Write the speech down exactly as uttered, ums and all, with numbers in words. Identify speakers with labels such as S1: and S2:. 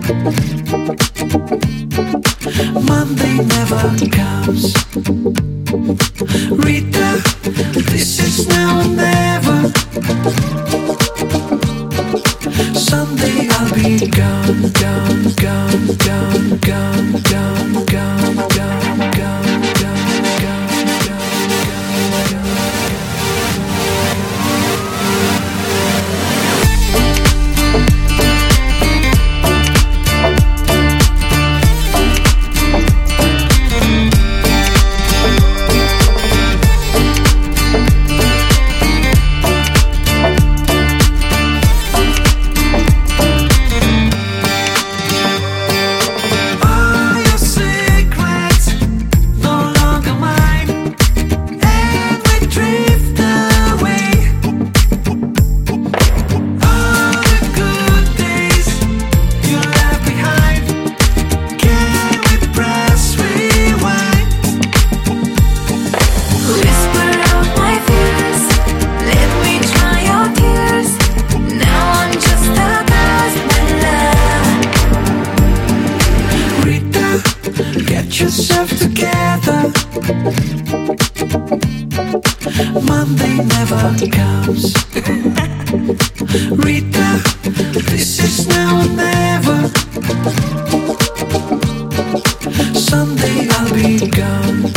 S1: Monday never comes. Rita, this is now or never. Sunday I'll be gone, gone, gone, gone, gone, gone, gone, gone, gone, gone, gone. Yourself together. Monday never comes. Rita, this is now or never. Sunday I'll be gone.